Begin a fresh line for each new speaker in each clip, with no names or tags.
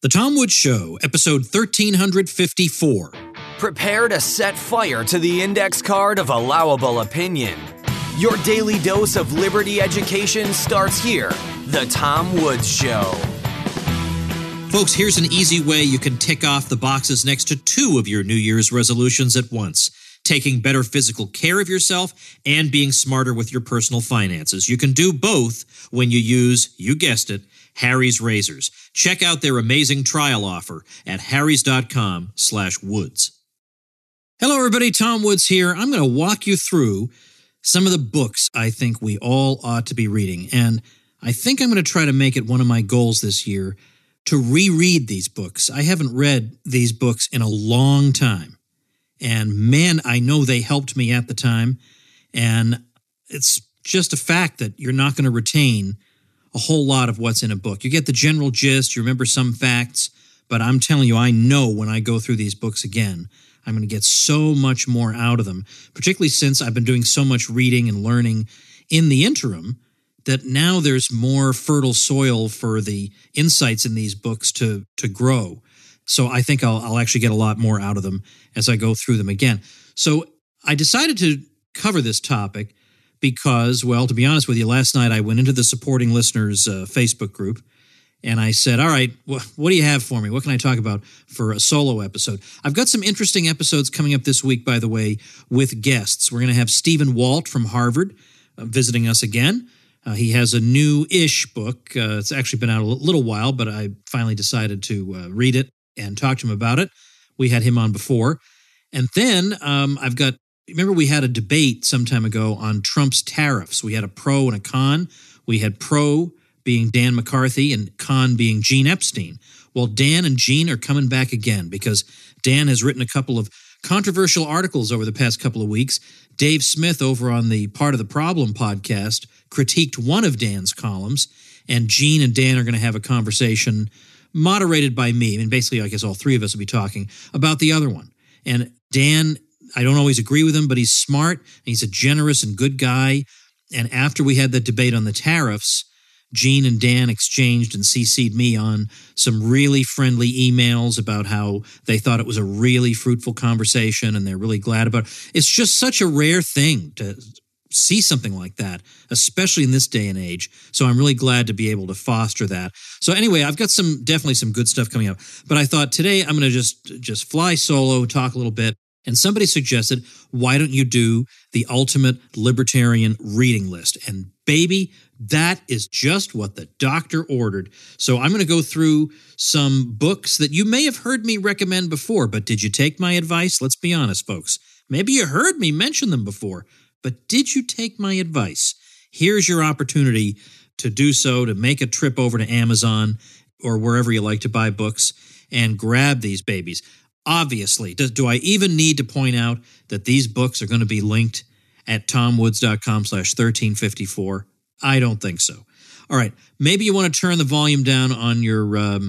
The Tom Woods Show, episode 1354.
Prepare to set fire to the index card of allowable opinion. Your daily dose of liberty education starts here. The Tom Woods Show.
Folks, here's an easy way you can tick off the boxes next to two of your New Year's resolutions at once. Taking better physical care of yourself and being smarter with your personal finances. You can do both when you use, you guessed it, Harry's Razors. Check out their amazing trial offer at harrys.com/woods. Hello, everybody. Tom Woods here. I'm going to walk you through some of the books I think we all ought to be reading. And I think I'm going to try to make it one of my goals this year to reread these books. I haven't read these books in a long time. And man, I know they helped me at the time. And it's just a fact that you're not going to retain a whole lot of what's in a book. You get the general gist, you remember some facts, but I'm telling you, I know when I go through these books again, I'm going to get so much more out of them, particularly since I've been doing so much reading and learning in the interim that now there's more fertile soil for the insights in these books to grow. So I think I'll actually get a lot more out of them as I go through them again. So I decided to cover this topic because, well, to be honest with you, last night I went into the supporting listeners Facebook group and I said, all right, what do you have for me? What can I talk about for a solo episode? I've got some interesting episodes coming up this week, by the way, with guests. We're going to have Stephen Walt from Harvard visiting us again. He has a new-ish book. It's actually been out a little while, but I finally decided to read it and talk to him about it. We had him on before. And then I've got, remember we had a debate some time ago on Trump's tariffs. We had a pro and a con. We had pro being Dan McCarthy and con being Gene Epstein. Well, Dan and Gene are coming back again because Dan has written a couple of controversial articles over the past couple of weeks. Dave Smith over on the Part of the Problem podcast critiqued one of Dan's columns, and Gene and Dan are going to have a conversation moderated by me. I mean, basically, I guess all three of us will be talking about the other one. And Dan, I don't always agree with him, but he's smart, and he's a generous and good guy. And after we had that debate on the tariffs, Gene and Dan exchanged and CC'd me on some really friendly emails about how they thought it was a really fruitful conversation and they're really glad about it. It's just such a rare thing to see something like that, especially in this day and age. So I'm really glad to be able to foster that. So anyway, I've got definitely some good stuff coming up. But I thought today I'm going to just fly solo, talk a little bit. And somebody suggested, why don't you do the ultimate libertarian reading list? And baby, that is just what the doctor ordered. So I'm going to go through some books that you may have heard me recommend before, but did you take my advice? Let's be honest, folks. Maybe you heard me mention them before, but did you take my advice? Here's your opportunity to do so, to make a trip over to Amazon or wherever you like to buy books and grab these babies. Obviously, do I even need to point out that these books are going to be linked at tomwoods.com/1354? I don't think so. All right, maybe you want to turn the volume down on your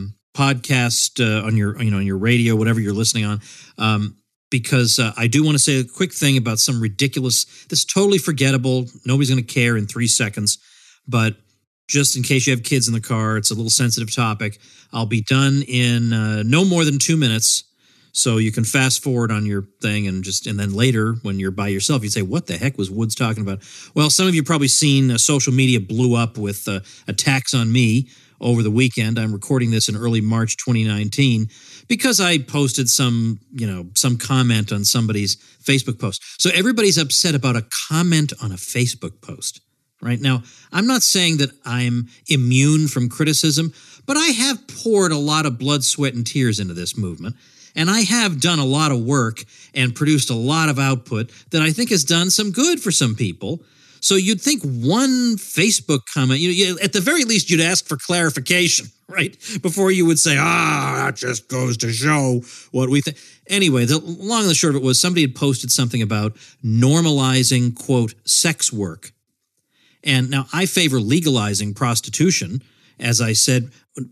podcast, on your radio, whatever you're listening on, because I do want to say a quick thing about some ridiculous, this totally forgettable, nobody's going to care in 3 seconds, but just in case you have kids in the car, it's a little sensitive topic. I'll be done in no more than 2 minutes. So you can fast forward on your thing and then later when you're by yourself, you'd say, what the heck was Woods talking about? Well, some of you probably seen social media blew up with attacks on me over the weekend. I'm recording this in early March 2019 because I posted some comment on somebody's Facebook post. So everybody's upset about a comment on a Facebook post. Right now, I'm not saying that I'm immune from criticism, but I have poured a lot of blood, sweat, and tears into this movement. And I have done a lot of work and produced a lot of output that I think has done some good for some people. So you'd think one Facebook comment, at the very least, you'd ask for clarification, right? Before you would say, that just goes to show what we think. Anyway, the long and the short of it was somebody had posted something about normalizing, quote, sex work. And now I favor legalizing prostitution, as I said,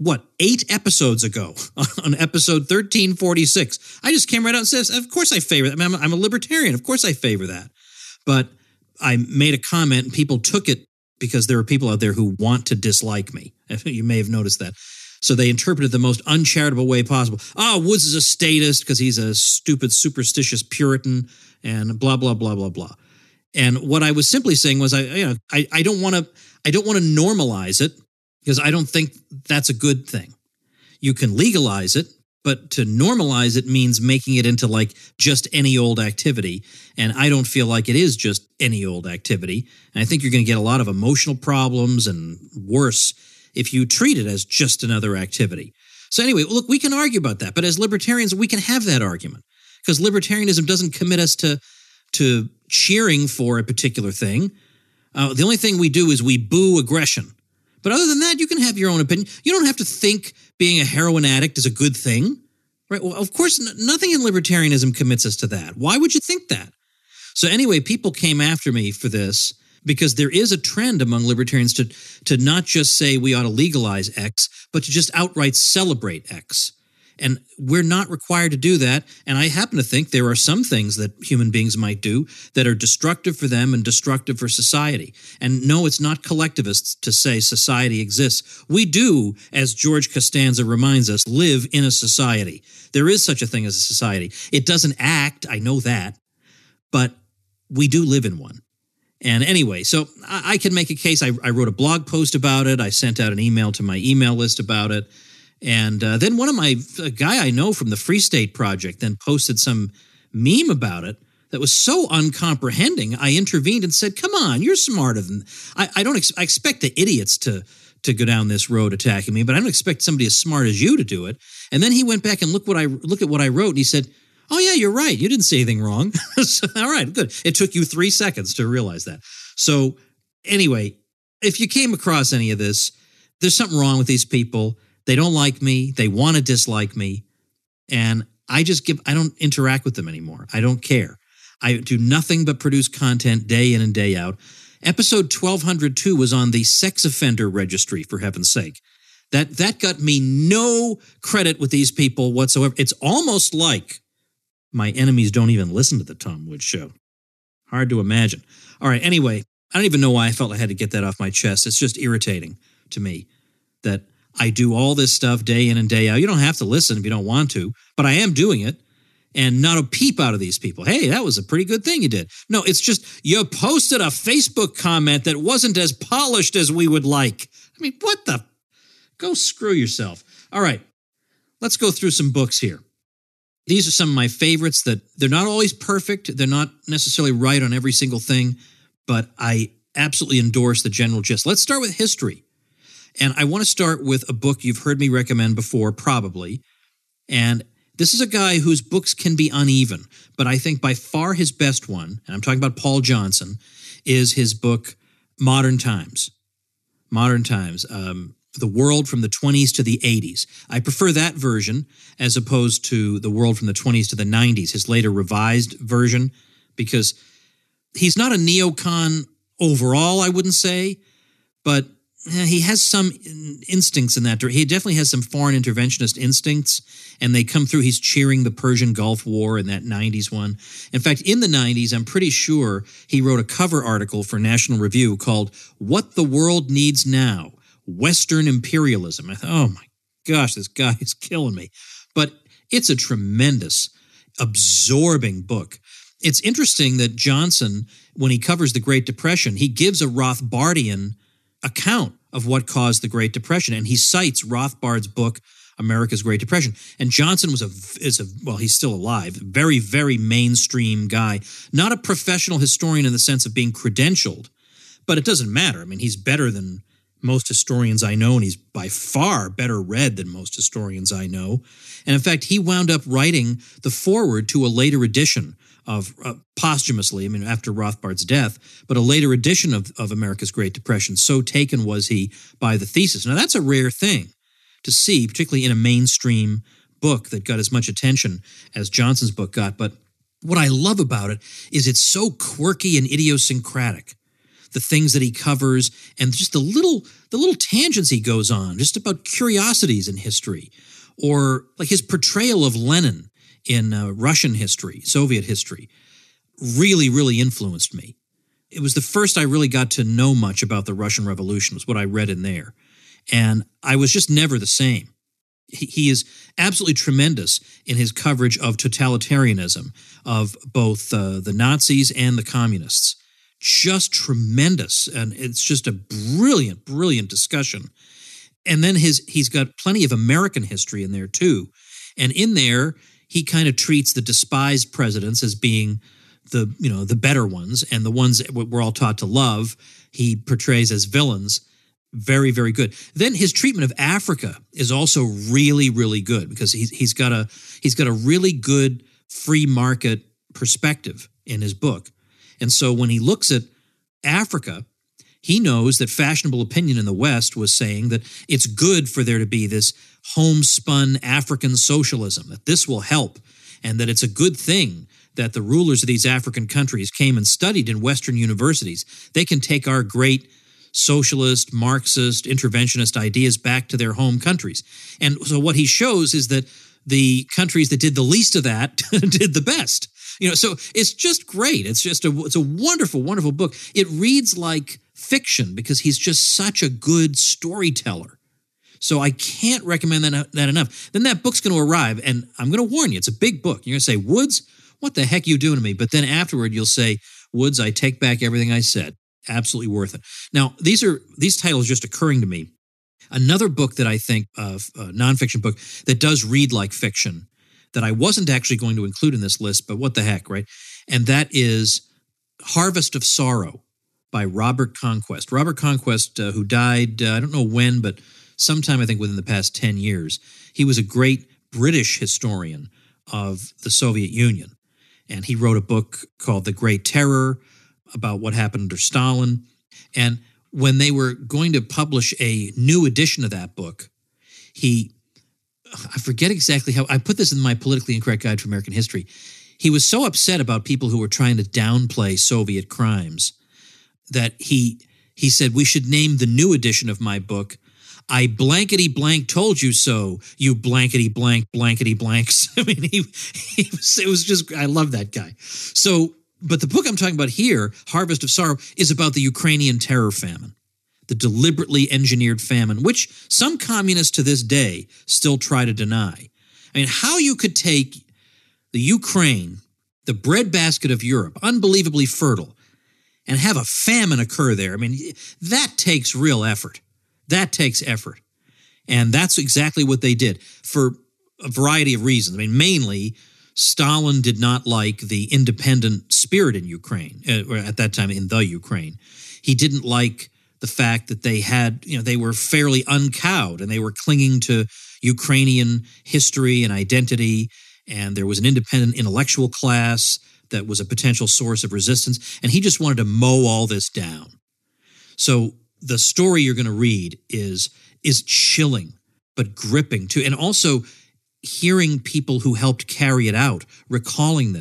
8 episodes ago on episode 1346. I just came right out and said, of course I favor that. I'm a libertarian. Of course I favor that. But I made a comment and people took it because there are people out there who want to dislike me. You may have noticed that. So they interpret it the most uncharitable way possible. Woods is a statist because he's a stupid, superstitious Puritan and blah, blah, blah, blah, blah. And what I was simply saying was, I don't want to normalize it because I don't think that's a good thing. You can legalize it, but to normalize it means making it into like just any old activity. And I don't feel like it is just any old activity. And I think you're going to get a lot of emotional problems and worse if you treat it as just another activity. So anyway, look, we can argue about that. But as libertarians, we can have that argument because libertarianism doesn't commit us to cheering for a particular thing. The only thing we do is we boo aggression. But other than that, you can have your own opinion. You don't have to think being a heroin addict is a good thing, right? Well, of course, nothing in libertarianism commits us to that. Why would you think that? So anyway, people came after me for this because there is a trend among libertarians to not just say we ought to legalize X, but to just outright celebrate X. And we're not required to do that. And I happen to think there are some things that human beings might do that are destructive for them and destructive for society. And no, it's not collectivists to say society exists. We do, as George Costanza reminds us, live in a society. There is such a thing as a society. It doesn't act, I know that, but we do live in one. And anyway, so I can make a case. I wrote a blog post about it. I sent out an email to my email list about it. And then a guy I know from the Free State Project then posted some meme about it that was so uncomprehending. I intervened and said, come on, you're smarter than, I expect the idiots to go down this road attacking me, but I don't expect somebody as smart as you to do it. And then he went back and look at what I wrote, and he said, oh yeah, you're right. You didn't say anything wrong. So, all right, good. It took you 3 seconds to realize that. So anyway, if you came across any of this, there's something wrong with these people. They don't like me. They want to dislike me. And I don't interact with them anymore. I don't care. I do nothing but produce content day in and day out. Episode 1202 was on the sex offender registry, for heaven's sake. That got me no credit with these people whatsoever. It's almost like my enemies don't even listen to the Tom Woods Show. Hard to imagine. All right, anyway, I don't even know why I felt I had to get that off my chest. It's just irritating to me that I do all this stuff day in and day out. You don't have to listen if you don't want to, but I am doing it. And not a peep out of these people. Hey, that was a pretty good thing you did. No, it's just you posted a Facebook comment that wasn't as polished as we would like. I mean, what the? Go screw yourself. All right, let's go through some books here. These are some of my favorites that they're not always perfect. They're not necessarily right on every single thing, but I absolutely endorse the general gist. Let's start with history. And I want to start with a book you've heard me recommend before, probably. And this is a guy whose books can be uneven, but I think by far his best one, and I'm talking about Paul Johnson, is his book, Modern Times. Modern Times, the world from the 20s to the 80s. I prefer that version as opposed to the world from the 20s to the 90s, his later revised version, because he's not a neocon overall, I wouldn't say, but he has some instincts in that. He definitely has some foreign interventionist instincts, and they come through. He's cheering the Persian Gulf War in that 90s one. In fact, in the 90s, I'm pretty sure he wrote a cover article for National Review called What the World Needs Now, Western Imperialism. I thought, oh my gosh, this guy is killing me. But it's a tremendous, absorbing book. It's interesting that Johnson, when he covers the Great Depression, he gives a Rothbardian account of what caused the Great Depression, and he cites Rothbard's book, America's Great Depression. And Johnson well, he's still alive, very, very mainstream guy, not a professional historian in the sense of being credentialed, but it doesn't matter. I mean, he's better than most historians I know, and he's by far better read than most historians I know. And in fact, he wound up writing the foreword to a later edition of, posthumously, I mean, after Rothbard's death, but a later edition of America's Great Depression. So taken was he by the thesis. Now, that's a rare thing to see, particularly in a mainstream book that got as much attention as Johnson's book got. But what I love about it is it's so quirky and idiosyncratic. The things that he covers and just the little tangents he goes on, just about curiosities in history, or like his portrayal of Lenin in Russian history, Soviet history, really, really influenced me. It was the first I really got to know much about the Russian Revolution, was what I read in there. And I was just never the same. He is absolutely tremendous in his coverage of totalitarianism, of both the Nazis and the communists. Just tremendous. And it's just a brilliant, brilliant discussion. And then he's got plenty of American history in there too. And in there, he kind of treats the despised presidents as being the better ones, and the ones that we're all taught to love, he portrays as villains. Very, very good. Then his treatment of Africa is also really, really good, because he's got a really good free market perspective in his book. And so when he looks at Africa, he knows that fashionable opinion in the West was saying that it's good for there to be this homespun African socialism, that this will help, and that it's a good thing that the rulers of these African countries came and studied in Western universities. They can take our great socialist, Marxist, interventionist ideas back to their home countries. And so what he shows is that the countries that did the least of that did the best. So it's just great. It's a wonderful, wonderful book. It reads like fiction because he's just such a good storyteller. So I can't recommend that enough. Then that book's going to arrive, and I'm going to warn you, it's a big book. You're going to say, Woods, what the heck are you doing to me? But then afterward, you'll say, Woods, I take back everything I said. Absolutely worth it. Now, these titles just occurring to me. Another book that I think, a nonfiction book that does read like fiction, that I wasn't actually going to include in this list, but what the heck, right? And that is Harvest of Sorrow by Robert Conquest. Robert Conquest, who died, I don't know when, but sometime I think within the past 10 years. He was a great British historian of the Soviet Union. And he wrote a book called The Great Terror about what happened under Stalin. And when they were going to publish a new edition of that book, I forget exactly how, I put this in my Politically Incorrect Guide to American History. He was so upset about people who were trying to downplay Soviet crimes that he said, we should name the new edition of my book, I blankety blank told you so, you blankety blank blankety blanks. I mean, it was just, I love that guy. So, but the book I'm talking about here, Harvest of Sorrow, is about the Ukrainian terror famine, the deliberately engineered famine, which some communists to this day still try to deny. I mean, how you could take the Ukraine, the breadbasket of Europe, unbelievably fertile, and have a famine occur there. I mean, that takes real effort. That takes effort. And that's exactly what they did for a variety of reasons. I mean, mainly, Stalin did not like the independent spirit in Ukraine, or at that time in the Ukraine. He didn't like the fact that they were fairly uncowed and they were clinging to Ukrainian history and identity, and there was an independent intellectual class that was a potential source of resistance, and he just wanted to mow all this down. So the story you're going to read is chilling, but gripping too. And also hearing people who helped carry it out, recalling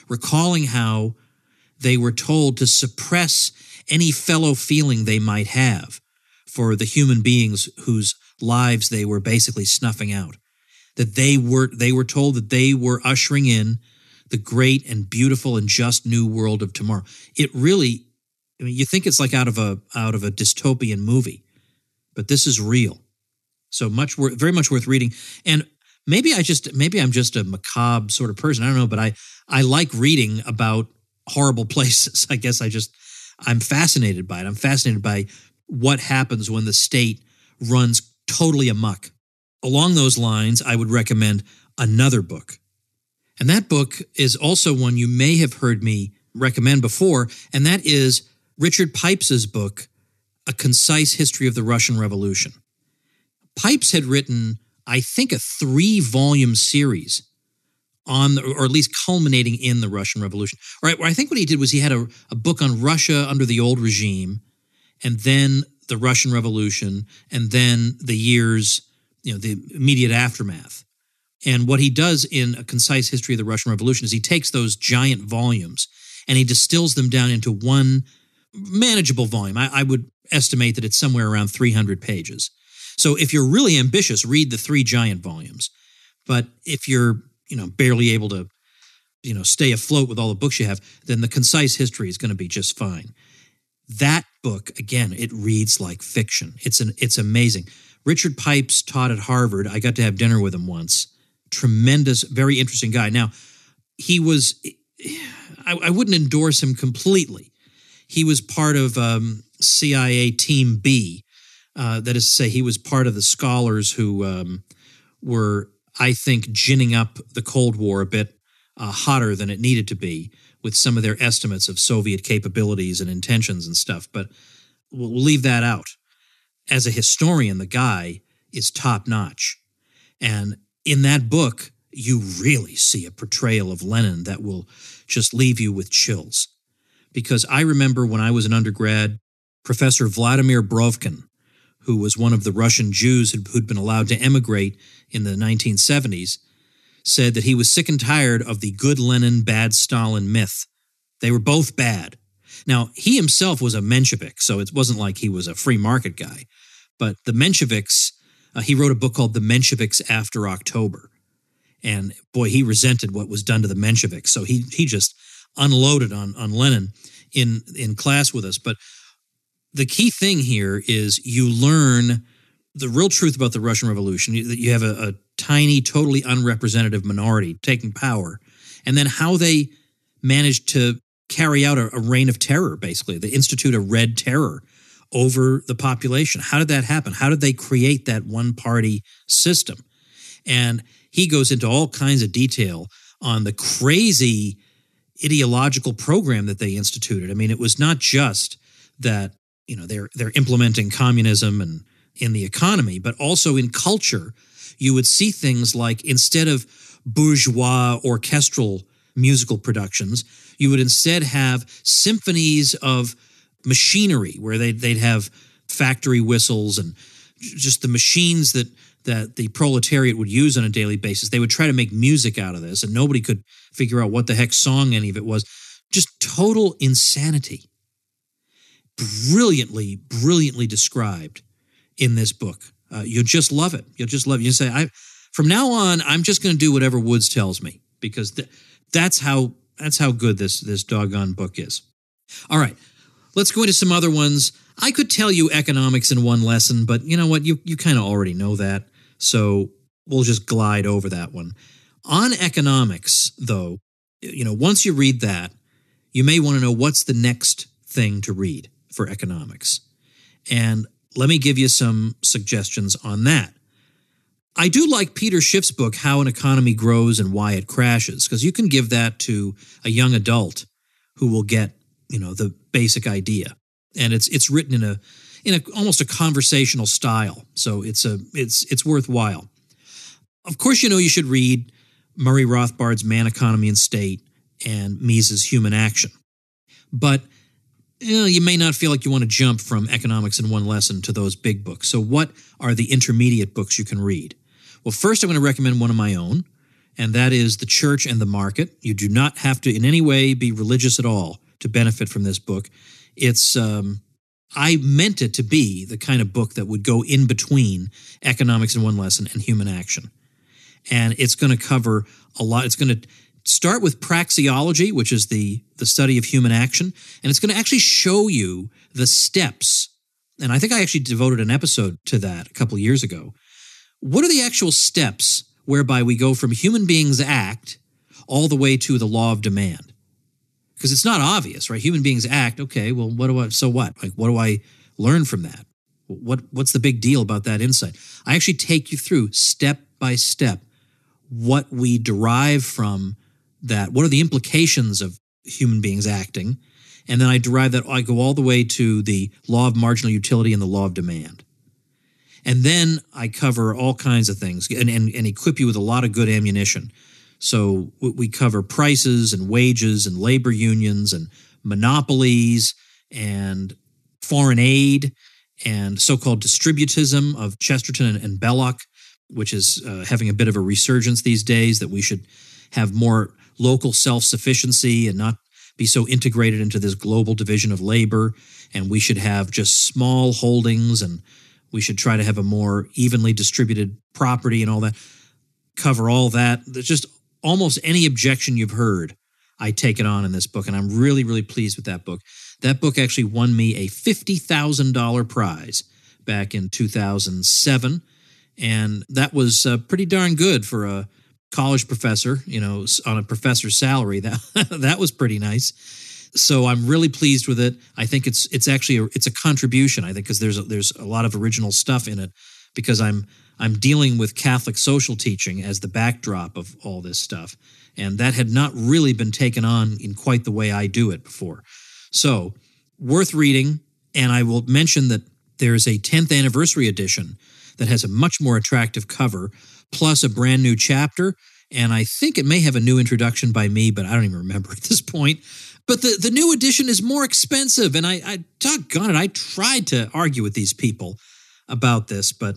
how they were told to suppress any fellow feeling they might have for the human beings whose lives they were basically snuffing out. That they were told that they were ushering in the great and beautiful and just new world of tomorrow. It really, I mean, you think it's like out of a dystopian movie, but this is real. So very much worth reading. And maybe I'm just a macabre sort of person. I don't know, but I like reading about horrible places. I guess I'm fascinated by it. I'm fascinated by what happens when the state runs totally amok. Along those lines, I would recommend another book. And that book is also one you may have heard me recommend before, and that is Richard Pipes's book, A Concise History of the Russian Revolution. Pipes had written, I think, a 3-volume series on, or at least culminating in the Russian Revolution. Right, where I think what he did was he had a book on Russia under the old regime, and then the Russian Revolution, and then the years, the immediate aftermath. And what he does in A Concise History of the Russian Revolution is he takes those giant volumes and he distills them down into one manageable volume. I would estimate that it's somewhere around 300 pages. So if you're really ambitious, read the 3 giant volumes. But if you're, barely able to, stay afloat with all the books you have, then The Concise History is going to be just fine. That book, again, it reads like fiction. It's amazing. Richard Pipes taught at Harvard. I got to have dinner with him once. Tremendous, very interesting guy. Now, he was, I wouldn't endorse him completely. He was part of CIA Team B. That is to say, he was part of the scholars who were, I think, ginning up the Cold War a bit hotter than it needed to be with some of their estimates of Soviet capabilities and intentions and stuff. But we'll leave that out. As a historian, the guy is top-notch. And in that book, you really see a portrayal of Lenin that will just leave you with chills. Because I remember when I was an undergrad, Professor Vladimir Brovkin, who was one of the Russian Jews who'd been allowed to emigrate in the 1970s, said that he was sick and tired of the good Lenin, bad Stalin myth. They were both bad. Now, he himself was a Menshevik, so it wasn't like he was a free market guy. But the Mensheviks, he wrote a book called The Mensheviks After October. And boy, he resented what was done to the Mensheviks. So he just unloaded on Lenin in class with us. But the key thing here is you learn the real truth about the Russian Revolution, that you have a tiny, totally unrepresentative minority taking power, and then how they managed to carry out a reign of terror, basically. They institute a red terror over the population. How did that happen? How did they create that one-party system? And he goes into all kinds of detail on the crazy ideological program that they instituted. I mean, it was not just that, you know, they're implementing communism and in the economy, but also in culture. You would see things like, instead of bourgeois orchestral musical productions, you would instead have symphonies of machinery where they'd have factory whistles and just the machines that the proletariat would use on a daily basis. They would try to make music out of this, and nobody could figure out what the heck song any of it was. Just total insanity. Brilliantly described in this book. You'll just love it. You'll just love it. You say, from now on, I'm just going to do whatever Woods tells me, because that's how good this doggone book is. All right, let's go into some other ones. I could tell you economics in one lesson, but you know what? You kind of already know that, so we'll just glide over that one. On economics, though, you know, once you read that, you may want to know what's the next thing to read for economics. And let me give you some suggestions on that. I do like Peter Schiff's book, How an Economy Grows and Why It Crashes, because you can give that to a young adult who will get, you know, the basic idea. And it's written in a almost a conversational style, so it's worthwhile. Of course, you know you should read Murray Rothbard's Man, Economy, and State and Mises' Human Action. But you may not feel like you want to jump from economics in one lesson to those big books. So what are the intermediate books you can read? Well, first I'm going to recommend one of my own, and that is The Church and the Market. You do not have to in any way be religious at all to benefit from this book. It's I meant it to be the kind of book that would go in between economics in one lesson and human action. And it's going to cover a lot. It's going to start with praxeology, which is the study of human action, and it's going to actually show you the steps. And I think I actually devoted an episode to that a couple of years ago. What are the actual steps whereby we go from human beings act all the way to the law of demand? Because it's not obvious, right? Human beings act, okay, well, so what? Like, what do I learn from that? What's the big deal about that insight? I actually take you through step by step what we derive from that. What are the implications of human beings acting? And then I go all the way to the law of marginal utility and the law of demand. And then I cover all kinds of things and equip you with a lot of good ammunition. So we cover prices and wages and labor unions and monopolies and foreign aid and so-called distributism of Chesterton and Belloc, which is having a bit of a resurgence these days, that we should have more local self-sufficiency and not be so integrated into this global division of labor, and we should have just small holdings, and we should try to have a more evenly distributed property and all that. Cover all that. There's just almost any objection you've heard, I take it on in this book, and I'm really, really pleased with that book. That book actually won me a $50,000 prize back in 2007. And that was pretty darn good for a college professor, on a professor's salary. That was pretty nice. So I'm really pleased with it. I think it's actually it's a contribution. I think because there's a lot of original stuff in it, because I'm dealing with Catholic social teaching as the backdrop of all this stuff, and that had not really been taken on in quite the way I do it before. So worth reading, and I will mention that there's a 10th anniversary edition that has a much more attractive cover, plus a brand new chapter, and I think it may have a new introduction by me, but I don't even remember at this point. But the new edition is more expensive, and I doggone it, I tried to argue with these people about this, but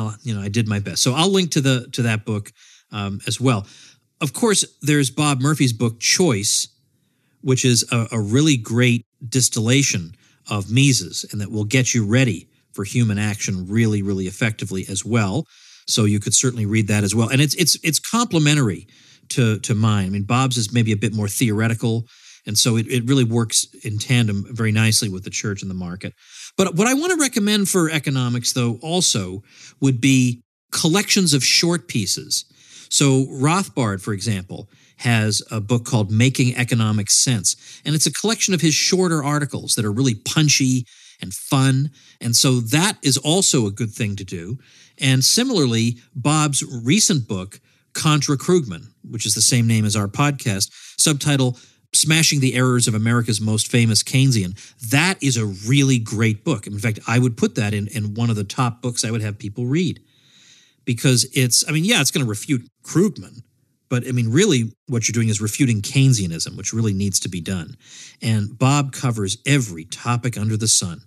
I did my best. So I'll link to that book as well. Of course, there's Bob Murphy's book Choice, which is a really great distillation of Mises, and that will get you ready for human action really, really effectively as well. So you could certainly read that as well, and it's complementary to mine. I mean, Bob's is maybe a bit more theoretical. And so it really works in tandem very nicely with the church and the market. But what I want to recommend for economics, though, also would be collections of short pieces. So Rothbard, for example, has a book called Making Economic Sense. And it's a collection of his shorter articles that are really punchy and fun. And so that is also a good thing to do. And similarly, Bob's recent book, Contra Krugman, which is the same name as our podcast, subtitle Smashing the Errors of America's Most Famous Keynesian. That is a really great book. In fact, I would put that in one of the top books I would have people read, because it's going to refute Krugman, but really what you're doing is refuting Keynesianism, which really needs to be done. And Bob covers every topic under the sun.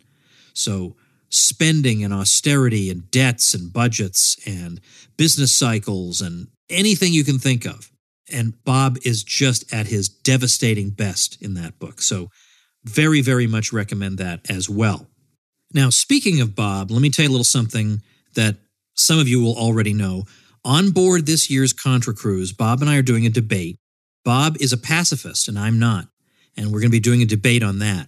So spending and austerity and debts and budgets and business cycles and anything you can think of. And Bob is just at his devastating best in that book. So very, very much recommend that as well. Now, speaking of Bob, let me tell you a little something that some of you will already know. On board this year's Contra Cruise, Bob and I are doing a debate. Bob is a pacifist, and I'm not. And we're going to be doing a debate on that.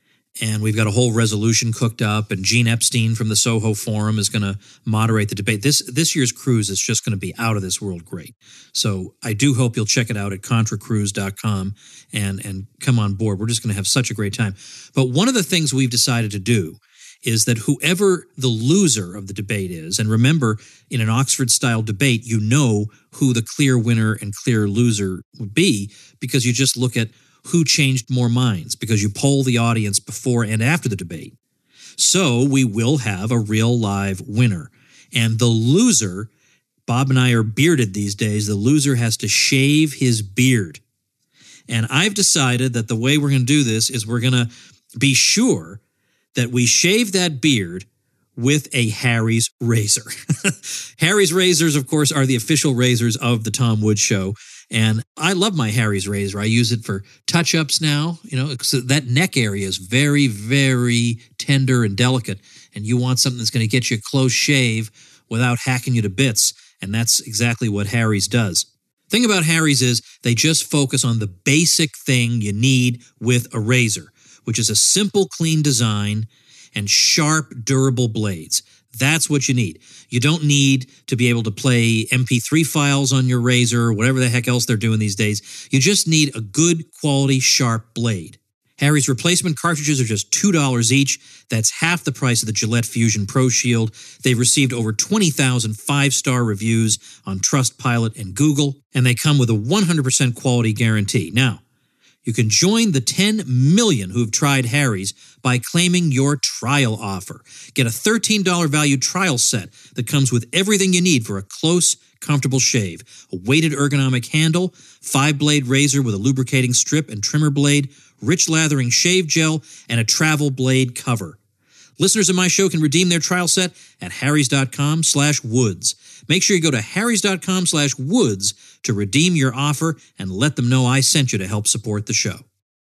And we've got a whole resolution cooked up, and Gene Epstein from the Soho Forum is going to moderate the debate. This year's cruise is just going to be out of this world great. So I do hope you'll check it out at contracruise.com and come on board. We're just going to have such a great time. But one of the things we've decided to do is that whoever the loser of the debate is, and remember, in an Oxford-style debate, you know who the clear winner and clear loser would be, because you just look at who changed more minds, because you poll the audience before and after the debate. So we will have a real live winner. And the loser, Bob and I are bearded these days, the loser has to shave his beard. And I've decided that the way we're going to do this is we're going to be sure that we shave that beard with a Harry's razor. Harry's razors, of course, are the official razors of the Tom Woods Show. And I love my Harry's razor. I use it for touch-ups now. So that neck area is very, very tender and delicate. And you want something that's going to get you a close shave without hacking you to bits. And that's exactly what Harry's does. The thing about Harry's is they just focus on the basic thing you need with a razor, which is a simple, clean design and sharp, durable blades. That's what you need. You don't need to be able to play MP3 files on your razor or whatever the heck else they're doing these days. You just need a good quality, sharp blade. Harry's replacement cartridges are just $2 each. That's half the price of the Gillette Fusion Pro Shield. They've received over 20,000 five-star reviews on Trustpilot and Google, and they come with a 100% quality guarantee. Now, you can join the 10 million who have tried Harry's by claiming your trial offer. Get a $13 value trial set that comes with everything you need for a close, comfortable shave. A weighted ergonomic handle, 5-blade razor with a lubricating strip and trimmer blade, rich lathering shave gel, and a travel blade cover. Listeners of my show can redeem their trial set at harrys.com/woods. Make sure you go to harrys.com/woods to redeem your offer and let them know I sent you to help support the show.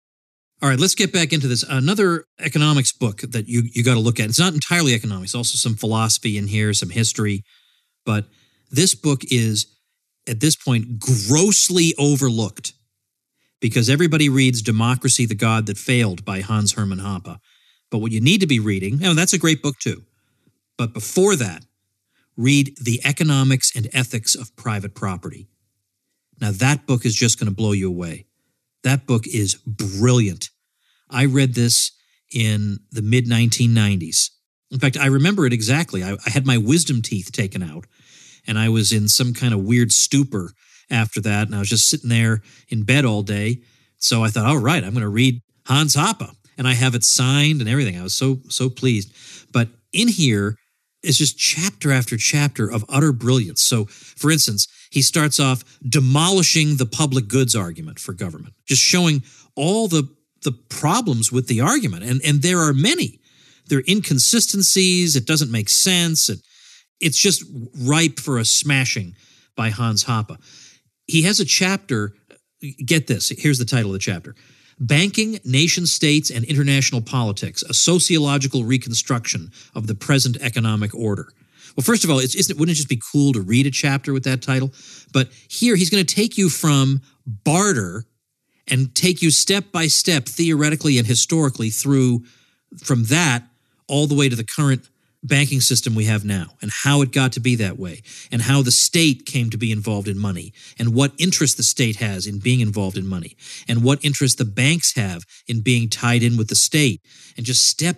All right, let's get back into this. Another economics book that you got to look at. It's not entirely economics, also some philosophy in here, some history. But this book is, at this point, grossly overlooked because everybody reads Democracy, the God That Failed by Hans Hermann Hoppe. But what you need to be reading, and that's a great book too, But before that, read The Economics and Ethics of Private Property. Now, that book is just going to blow you away. That book is brilliant. I read this in the mid-1990s. In fact, I remember it exactly. I had my wisdom teeth taken out, and I was in some kind of weird stupor after that, and I was just sitting there in bed all day. So I thought, all right, I'm going to read Hans Hoppe, and I have it signed and everything. I was so pleased. But in here is just chapter after chapter of utter brilliance. So, for instance, he starts off demolishing the public goods argument for government, just showing all the problems with the argument. And there are many. There are inconsistencies. It doesn't make sense. It's just ripe for a smashing by Hans Hoppe. He has a chapter, get this, here's the title of the chapter, Banking, Nation States, and International Politics, a Sociological Reconstruction of the Present Economic Order. Well, first of all, wouldn't it just be cool to read a chapter with that title? But here he's going to take you from barter and take you step by step, theoretically and historically, through from that all the way to the current banking system we have now, and how it got to be that way, and how the state came to be involved in money, and what interest the state has in being involved in money, and what interest the banks have in being tied in with the state. And just step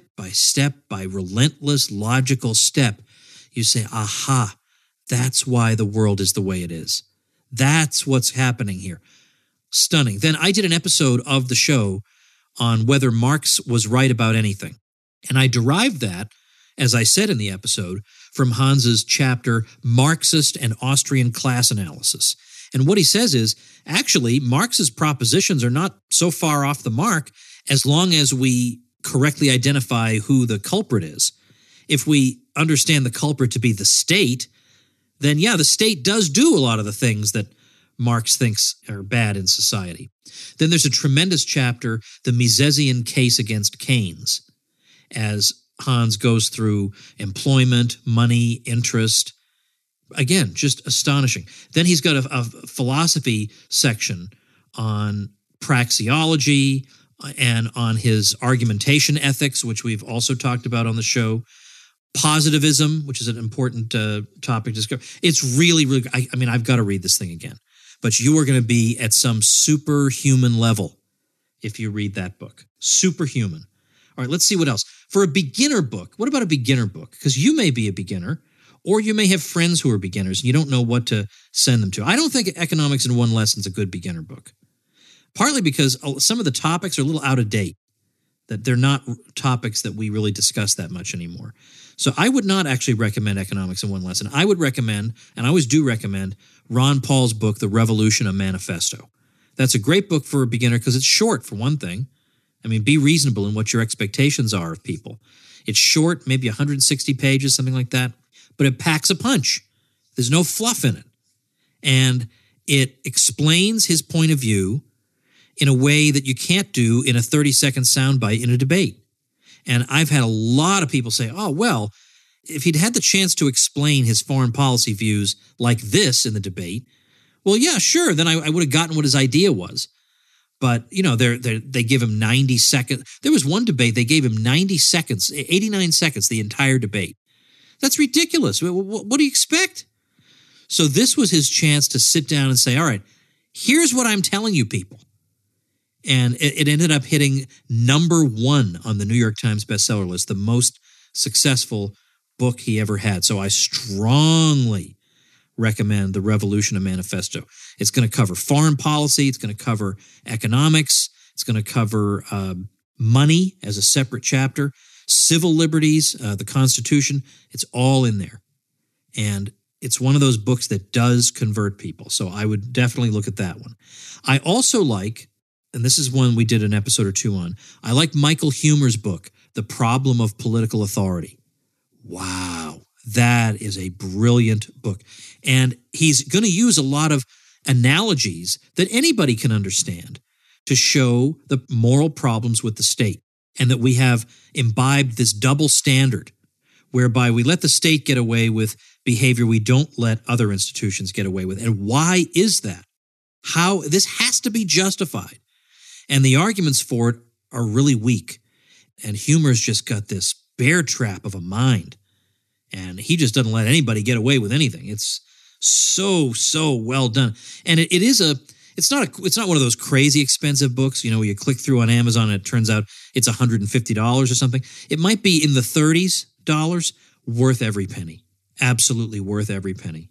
by relentless, logical step, you say, aha, that's why the world is the way it is. That's what's happening here. Stunning. Then I did an episode of the show on whether Marx was right about anything. And I derived that, as I said in the episode, from Hans's chapter, Marxist and Austrian Class Analysis. And what he says is, actually, Marx's propositions are not so far off the mark as long as we correctly identify who the culprit is. If we understand the culprit to be the state, then yeah, the state does do a lot of the things that Marx thinks are bad in society. Then there's a tremendous chapter, the Misesian Case Against Keynes, as Hans goes through employment, money, interest. Again, just astonishing. Then he's got a philosophy section on praxeology and on his argumentation ethics, which we've also talked about on the show. Positivism, which is an important topic to discuss. It's really, really, I mean, I've got to read this thing again. But you are going to be at some superhuman level if you read that book. Superhuman. All right, let's see what else. For a beginner book, what about a beginner book? Because you may be a beginner, or you may have friends who are beginners, and you don't know what to send them to. I don't think Economics in One Lesson is a good beginner book, partly because some of the topics are a little out of date, that they're not topics that we really discuss that much anymore. So I would not actually recommend Economics in One Lesson. I would recommend, and I always do recommend, Ron Paul's book, The Revolution, a Manifesto. That's a great book for a beginner because it's short, for one thing. I mean, be reasonable in what your expectations are of people. It's short, maybe 160 pages, something like that, but it packs a punch. There's no fluff in it. And it explains his point of view in a way that you can't do in a 30-second soundbite in a debate. And I've had a lot of people say, oh, well, if he'd had the chance to explain his foreign policy views like this in the debate, well, yeah, sure, then I would have gotten what his idea was. But, you know, they give him 90 seconds. There was one debate, they gave him 90 seconds, 89 seconds, the entire debate. That's ridiculous. What do you expect? So this was his chance to sit down and say, all right, here's what I'm telling you people. And it ended up hitting number 1 on the New York Times bestseller list, the most successful book he ever had. So I strongly recommend The Revolution, a Manifesto. It's going to cover foreign policy. It's going to cover economics. It's going to cover money as a separate chapter, civil liberties, the Constitution. It's all in there. And it's one of those books that does convert people. So I would definitely look at that one. I also like, and this is one we did an episode or two on, I like Michael Huemer's book, The Problem of Political Authority. Wow, that is a brilliant book. And he's going to use a lot of analogies that anybody can understand to show the moral problems with the state, and that we have imbibed this double standard whereby we let the state get away with behavior we don't let other institutions get away with. And why is that? How? This has to be justified. And the arguments for it are really weak. And Huemer's just got this bear trap of a mind. And he just doesn't let anybody get away with anything. It's so well done. And it's not one of those crazy expensive books, where you click through on Amazon and it turns out it's $150 or something. It might be in the $30s, worth every penny. Absolutely worth every penny.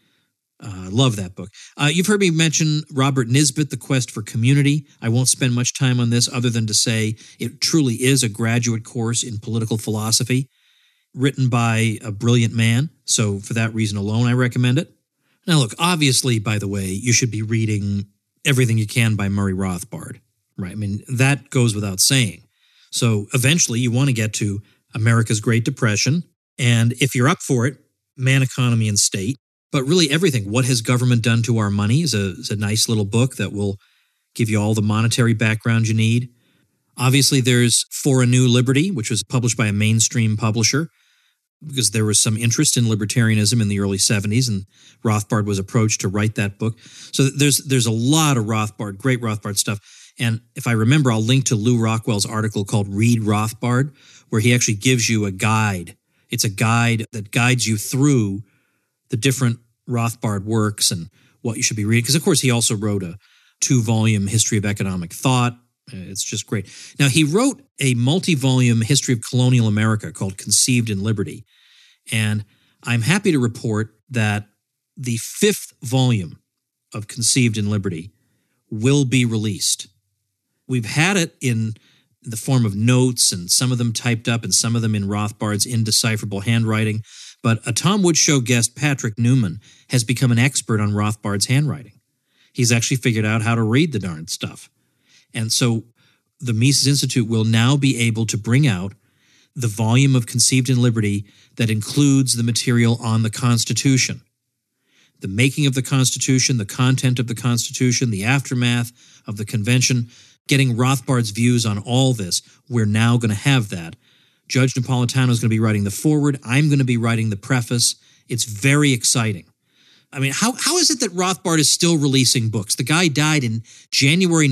I love that book. You've heard me mention Robert Nisbet, The Quest for Community. I won't spend much time on this other than to say it truly is a graduate course in political philosophy written by a brilliant man. So for that reason alone, I recommend it. Now, look, obviously, by the way, you should be reading everything you can by Murray Rothbard, right? I mean, that goes without saying. So eventually you want to get to America's Great Depression. And if you're up for it, Man, Economy, and State. But really everything. What Has Government Done to Our Money is a nice little book that will give you all the monetary background you need. Obviously, there's For a New Liberty, which was published by a mainstream publisher because there was some interest in libertarianism in the early 70s, and Rothbard was approached to write that book. So there's a lot of Rothbard, great Rothbard stuff. And if I remember, I'll link to Lou Rockwell's article called Read Rothbard, where he actually gives you a guide. It's a guide that guides you through the different Rothbard works and what you should be reading. Because, of course, he also wrote a 2-volume history of economic thought. It's just great. Now, he wrote a multi-volume history of colonial America called Conceived in Liberty. And I'm happy to report that the 5th volume of Conceived in Liberty will be released. We've had it in the form of notes, and some of them typed up and some of them in Rothbard's indecipherable handwriting. But a Tom Woods Show guest, Patrick Newman, has become an expert on Rothbard's handwriting. He's actually figured out how to read the darn stuff. And so the Mises Institute will now be able to bring out the volume of Conceived in Liberty that includes the material on the Constitution. The making of the Constitution, the content of the Constitution, the aftermath of the convention, getting Rothbard's views on all this. We're now going to have that. Judge Napolitano is going to be writing the foreword. I'm going to be writing the preface. It's very exciting. I mean, how is it that Rothbard is still releasing books? The guy died in January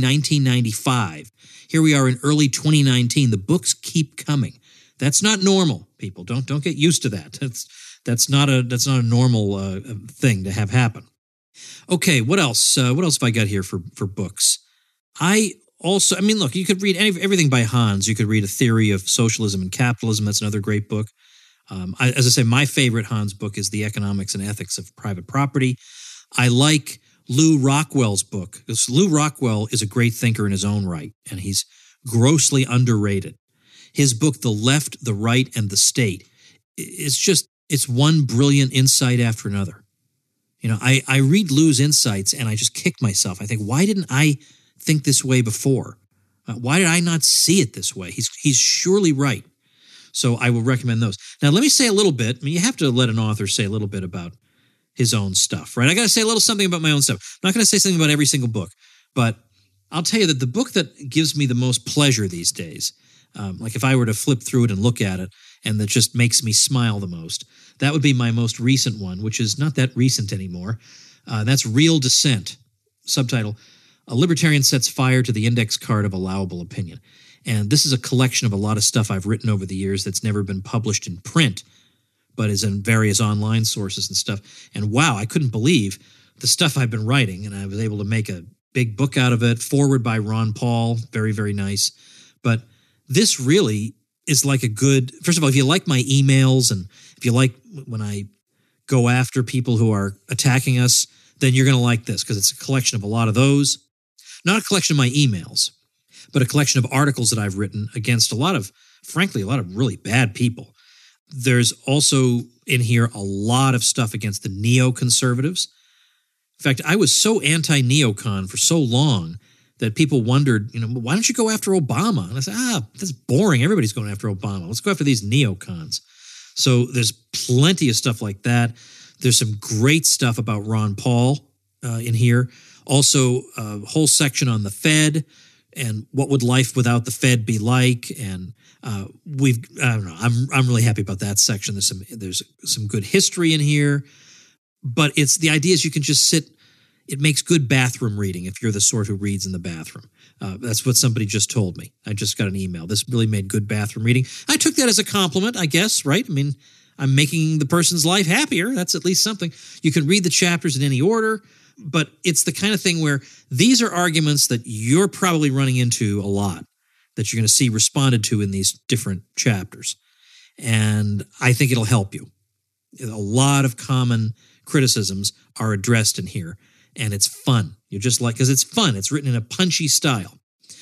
1995. Here we are in early 2019. The books keep coming. That's not normal, people. Don't get used to that. That's not a normal thing to have happen. Okay, what else? What else have I got here for books? Look, you could read everything by Hans. You could read A Theory of Socialism and Capitalism. That's another great book. As I say, my favorite Hans book is The Economics and Ethics of Private Property. I like Lou Rockwell's book, because Lou Rockwell is a great thinker in his own right, and he's grossly underrated. His book, The Left, the Right, and the State, it's one brilliant insight after another. I read Lou's insights and I just kick myself. I think, why didn't I think this way before? Why did I not see it this way? He's surely right. So I will recommend those. Now, let me say a little bit. I mean, you have to let an author say a little bit about his own stuff, right? I got to say a little something about my own stuff. I'm not going to say something about every single book, but I'll tell you that the book that gives me the most pleasure these days, like if I were to flip through it and look at it, and that just makes me smile the most, that would be my most recent one, which is not that recent anymore. That's Real Dissent, subtitle, A Libertarian Sets Fire to the Index Card of Allowable Opinion. And this is a collection of a lot of stuff I've written over the years that's never been published in print, but is in various online sources and stuff. And wow, I couldn't believe the stuff I've been writing, and I was able to make a big book out of it, forward by Ron Paul, very, very nice. But this really is like a good, first of all, if you like my emails and if you like when I go after people who are attacking us, then you're going to like this, because it's a collection of a lot of those. Not a collection of my emails, but a collection of articles that I've written against frankly, a lot of really bad people. There's also in here a lot of stuff against the neoconservatives. In fact, I was so anti-neocon for so long that people wondered, why don't you go after Obama? And I said, that's boring. Everybody's going after Obama. Let's go after these neocons. So there's plenty of stuff like that. There's some great stuff about Ron Paul in here. Also, a whole section on the Fed and what would life without the Fed be like. And I don't know. I'm really happy about that section. There's some good history in here, but the idea is you can just sit. It makes good bathroom reading if you're the sort who reads in the bathroom. That's what somebody just told me. I just got an email. This really made good bathroom reading. I took that as a compliment, I guess, right? I mean, I'm making the person's life happier. That's at least something. You can read the chapters in any order, but it's the kind of thing where these are arguments that you're probably running into a lot, that you're going to see responded to in these different chapters. And I think it'll help you. A lot of common criticisms are addressed in here, and it's fun. You're just like, because it's fun. It's written in a punchy style.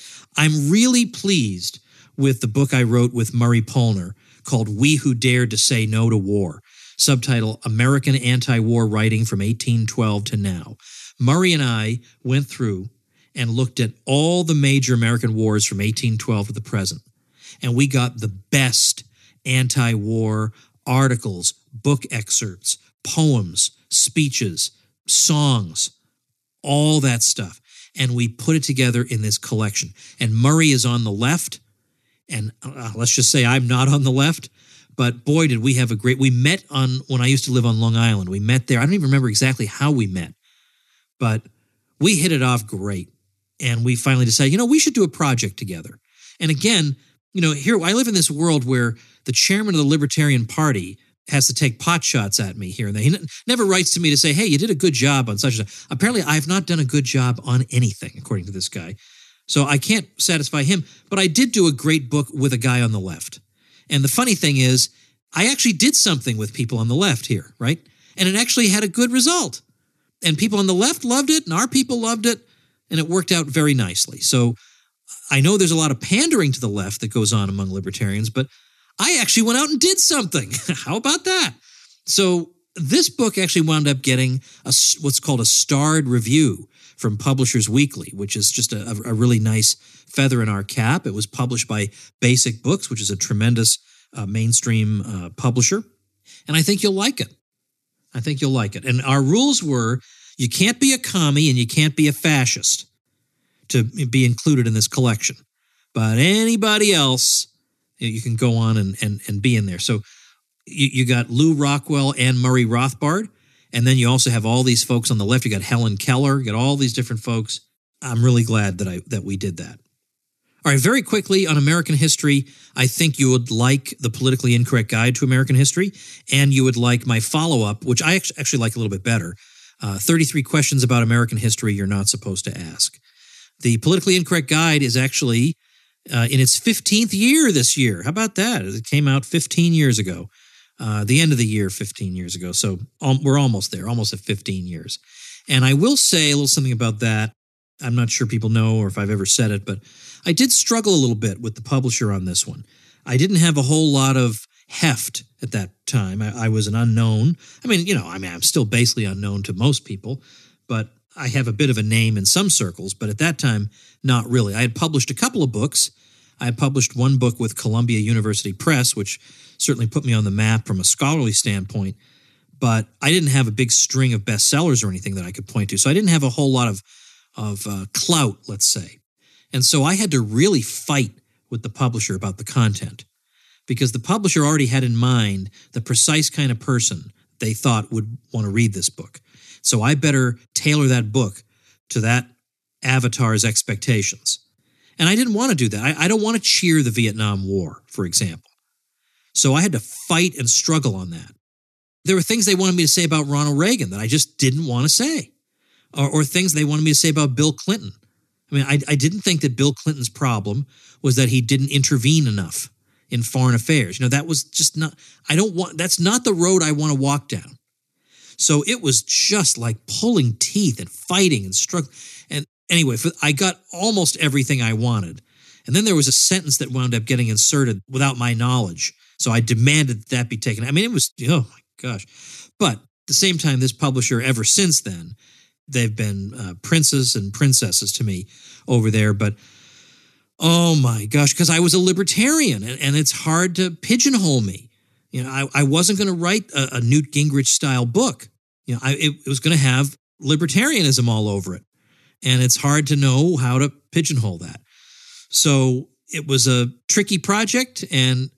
I'm really pleased with the book I wrote with Murray Polner called We Who Dared to Say No to War, subtitle American Anti-War Writing from 1812 to Now. Murray and I went through and looked at all the major American wars from 1812 to the present, and we got the best anti-war articles, book excerpts, poems, speeches, songs, all that stuff. And we put it together in this collection. And Murray is on the left, and let's just say I'm not on the left, but boy, did we have we met when I used to live on Long Island. We met there. I don't even remember exactly how we met, but we hit it off great. And we finally decided, we should do a project together. And again, here I live in this world where the chairman of the Libertarian Party has to take pot shots at me here and there. He never writes to me to say, hey, you did a good job on such and such. Apparently, I have not done a good job on anything, according to this guy. So I can't satisfy him. But I did do a great book with a guy on the left. And the funny thing is, I actually did something with people on the left here, right? And it actually had a good result. And people on the left loved it, and our people loved it, and it worked out very nicely. So I know there's a lot of pandering to the left that goes on among libertarians, but I actually went out and did something. How about that? So this book actually wound up getting what's called a starred review from Publishers Weekly, which is just a really nice feather in our cap. It was published by Basic Books, which is a tremendous mainstream publisher. And I think you'll like it. I think you'll like it. And our rules were you can't be a commie and you can't be a fascist to be included in this collection. But anybody else, you can go on and be in there. So you got Lou Rockwell and Murray Rothbard, and then you also have all these folks on the left. You got Helen Keller, you got all these different folks. I'm really glad that we did that. All right, very quickly on American history, I think you would like the Politically Incorrect Guide to American History, and you would like my follow-up, which I actually like a little bit better, 33 Questions About American History You're Not Supposed to Ask. The Politically Incorrect Guide is actually in its 15th year this year. How about that? It came out 15 years ago, the end of the year 15 years ago. So we're almost there, almost at 15 years. And I will say a little something about that. I'm not sure people know or if I've ever said it, but I did struggle a little bit with the publisher on this one. I didn't have a whole lot of heft at that time. I was an unknown. I'm still basically unknown to most people, but I have a bit of a name in some circles, but at that time, not really. I had published a couple of books. I had published one book with Columbia University Press, which certainly put me on the map from a scholarly standpoint, but I didn't have a big string of bestsellers or anything that I could point to, so I didn't have a whole lot of clout, let's say. And so I had to really fight with the publisher about the content because the publisher already had in mind the precise kind of person they thought would want to read this book. So I better tailor that book to that avatar's expectations. And I didn't want to do that. I don't want to cheer the Vietnam War, for example. So I had to fight and struggle on that. There were things they wanted me to say about Ronald Reagan that I just didn't want to say, or things they wanted me to say about Bill Clinton. I didn't think that Bill Clinton's problem was that he didn't intervene enough in foreign affairs. That was just not, that's not the road I want to walk down. So it was just like pulling teeth and fighting and struggling. And anyway, I got almost everything I wanted. And then there was a sentence that wound up getting inserted without my knowledge. So I demanded that be taken. It was, oh my gosh. But at the same time, this publisher, ever since then, they've been princes and princesses to me over there. But oh my gosh, because I was a libertarian and it's hard to pigeonhole me. I wasn't going to write a Newt Gingrich style book. It was going to have libertarianism all over it. And it's hard to know how to pigeonhole that. So it was a tricky project, and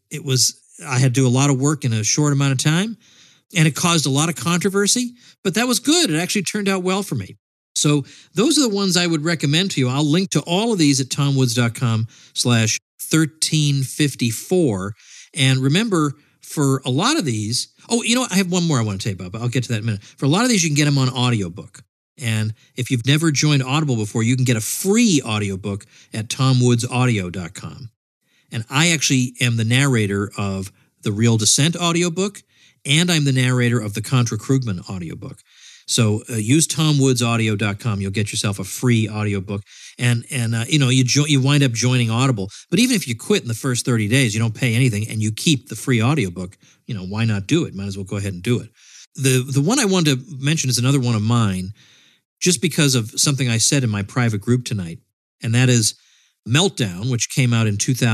I had to do a lot of work in a short amount of time, and it caused a lot of controversy, but that was good. It actually turned out well for me. So those are the ones I would recommend to you. I'll link to all of these at tomwoods.com/1354. And remember, for a lot of these, I have one more I want to tell you about, but I'll get to that in a minute. For a lot of these, you can get them on audiobook. And if you've never joined Audible before, you can get a free audiobook at tomwoodsaudio.com. And I actually am the narrator of the Real Descent audiobook, and I'm the narrator of the Contra Krugman audiobook. So use tomwoodsaudio.com. You'll get yourself a free audiobook. And you wind up joining Audible. But even if you quit in the first 30 days, you don't pay anything, and you keep the free audiobook, why not do it? Might as well go ahead and do it. The one I wanted to mention is another one of mine, just because of something I said in my private group tonight, and that is Meltdown, which came out in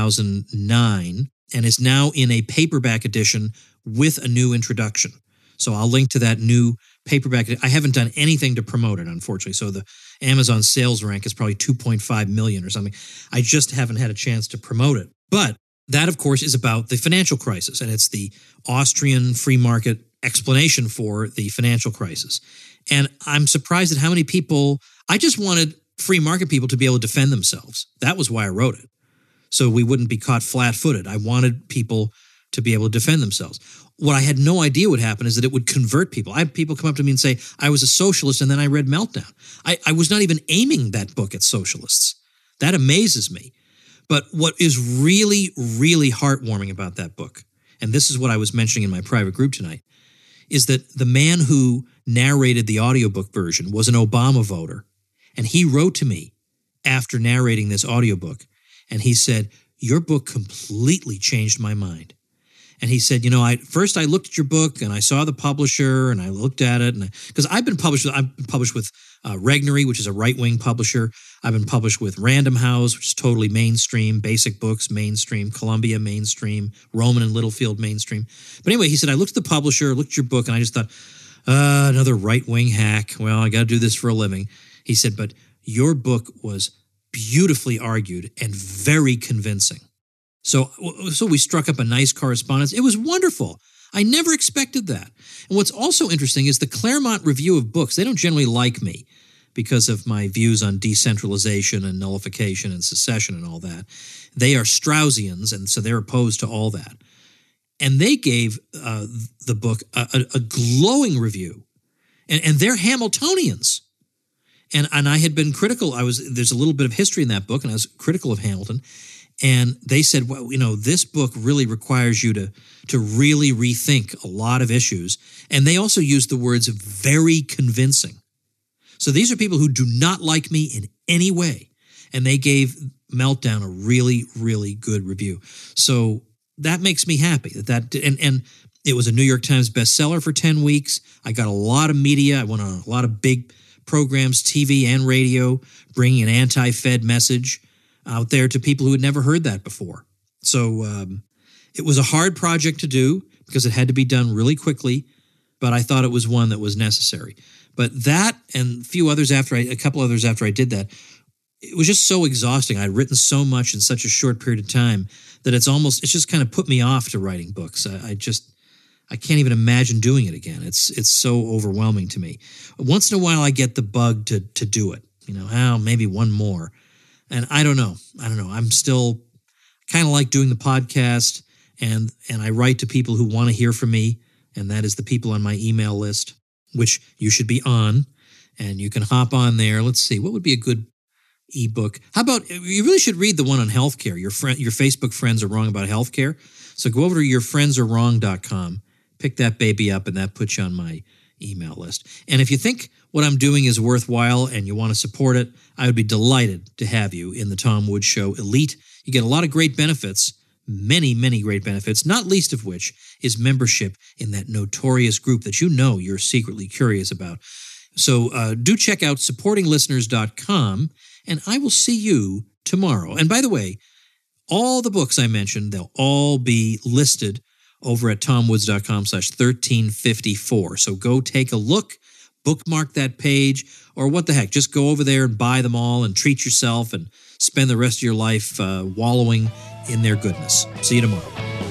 2009 and is now in a paperback edition with a new introduction. So I'll link to that new paperback. I haven't done anything to promote it, unfortunately. So the Amazon sales rank is probably 2.5 million or something. I just haven't had a chance to promote it. But that, of course, is about the financial crisis, and it's the Austrian free market explanation for the financial crisis. And I'm surprised at how many people, I just wanted free market people to be able to defend themselves. That was why I wrote it. So we wouldn't be caught flat-footed. I wanted people to be able to defend themselves. What I had no idea would happen is that it would convert people. I had people come up to me and say, I was a socialist, and then I read Meltdown. I was not even aiming that book at socialists. That amazes me. But what is really, really heartwarming about that book, and this is what I was mentioning in my private group tonight, is that the man who narrated the audiobook version was an Obama voter. And he wrote to me after narrating this audiobook, and he said, your book completely changed my mind. And he said, first I looked at your book and I saw the publisher and I looked at it, because I've been published with Regnery, which is a right-wing publisher. I've been published with Random House, which is totally mainstream, Basic Books, mainstream, Columbia, mainstream, Rowman and Littlefield, mainstream. But anyway, he said, I looked at the publisher, looked at your book, and I just thought, another right-wing hack. Well, I got to do this for a living. He said, but your book was beautifully argued and very convincing. So we struck up a nice correspondence. It was wonderful. I never expected that. And what's also interesting is the Claremont Review of Books. They don't generally like me because of my views on decentralization and nullification and secession and all that. They are Straussians, and so they're opposed to all that. And they gave the book a glowing review. And they're Hamiltonians. And I had been critical. There's a little bit of history in that book, and I was critical of Hamilton. And they said, well, this book really requires you to really rethink a lot of issues. And they also used the words very convincing. So these are people who do not like me in any way. And they gave Meltdown a really, really good review. So that makes me happy. And it was a New York Times bestseller for 10 weeks. I got a lot of media. I went on a lot of big programs, TV and radio, bringing an anti-Fed message out there to people who had never heard that before. So it was a hard project to do because it had to be done really quickly, but I thought it was one that was necessary. But that and a couple others after I did that, it was just so exhausting. I'd written so much in such a short period of time that it's just kind of put me off to writing books. I can't even imagine doing it again. It's so overwhelming to me. Once in a while I get the bug to do it. Maybe one more. And I don't know. I'm still kind of like doing the podcast, and I write to people who want to hear from me, and that is the people on my email list, which you should be on, and you can hop on there. Let's see, what would be a good ebook? How about, you really should read the one on healthcare. Your Facebook friends are wrong about healthcare. So go over to yourfriendsarewrong.com, pick that baby up, and that puts you on my email list. And if you think what I'm doing is worthwhile and you want to support it, I would be delighted to have you in the Tom Woods Show Elite. You get a lot of great benefits, many, many great benefits, not least of which is membership in that notorious group that you're secretly curious about. So do check out supportinglisteners.com, and I will see you tomorrow. And by the way, all the books I mentioned, they'll all be listed over at tomwoods.com/1354. So go take a look, bookmark that page, or what the heck, just go over there and buy them all and treat yourself and spend the rest of your life wallowing in their goodness. See you tomorrow.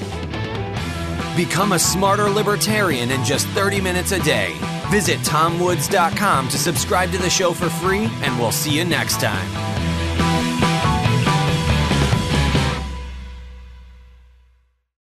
Become a smarter libertarian in just 30 minutes a day. Visit tomwoods.com to subscribe to the show for free, and we'll see you next time.